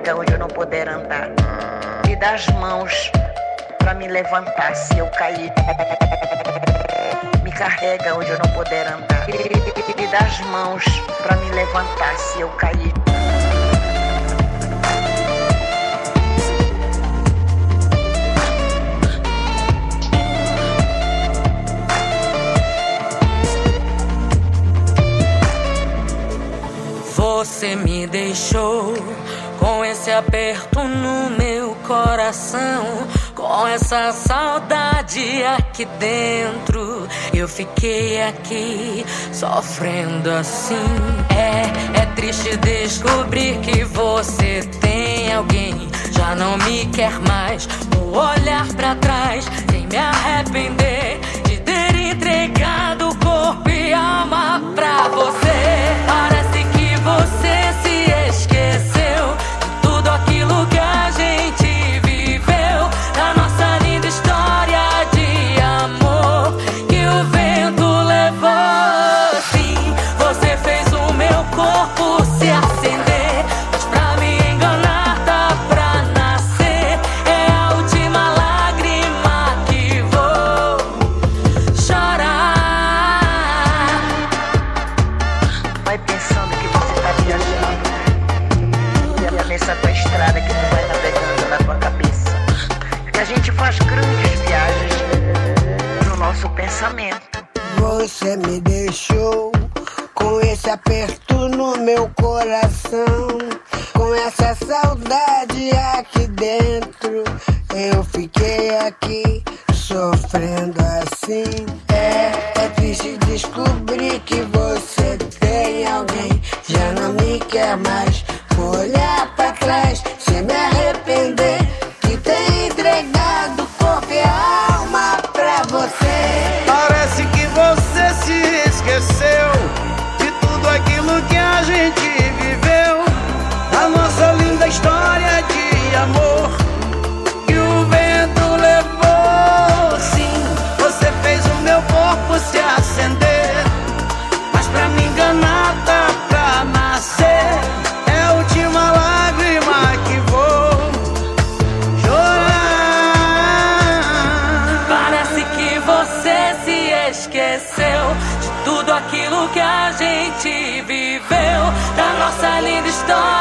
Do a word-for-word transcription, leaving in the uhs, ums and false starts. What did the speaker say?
carrega onde eu não puder andar. Me dá as mãos pra me levantar se eu cair. Me carrega onde eu não puder andar. Me dá as mãos pra me levantar se eu cair. Você me deixou com esse aperto no meu coração, com essa saudade aqui dentro. Eu fiquei aqui sofrendo assim. É, é triste descobrir que você tem alguém. Já não me quer mais. Vou olhar pra trás sem me arrepender de ter entregado corpo e alma pra você. Parece que você se esqueceu de tudo aquilo que a gente viveu, da nossa linda história de amor que o vento levou. Sim, você fez o meu corpo se acender, mas pra me enganar tá pra nascer. É a última lágrima que vou chorar. Vai pensando que você tá viajando, e é nessa tua estrada que tu vai navegando na tua cabeça, que a gente faz grandes viagens no nosso pensamento. Você me deixou com esse aperto no meu coração, com essa saudade aqui dentro. Eu fiquei aqui sofrendo assim. É, é triste descobrir que você tem alguém. Já não me quer mais. Vou olhar pra trás sem me arrepender de ter entregado corpo e alma pra você. Parece que você se esqueceu de tudo aquilo que a gente viveu, da nossa linda história de amor que o vento levou. Sim, você fez o meu corpo se acender, mas pra me enganar tá pra nascer. É a última lágrima que vou chorar. Parece que você se esqueceu de tudo aquilo que a gente viveu, da nossa linda história